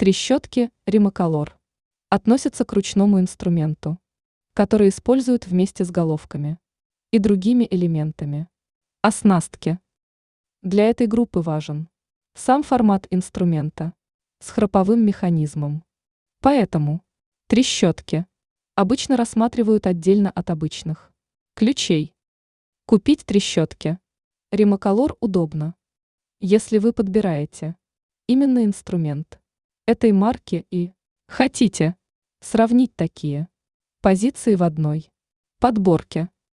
Трещотки Римоколор относятся к ручному инструменту, который используют вместе с головками и другими элементами. Оснастки. Для этой группы важен сам формат инструмента с храповым механизмом. Поэтому трещотки обычно рассматривают отдельно от обычных ключей. Купить трещотки Римоколор удобно, если вы подбираете именно инструмент этой марки и хотите сравнить такие позиции в одной подборке.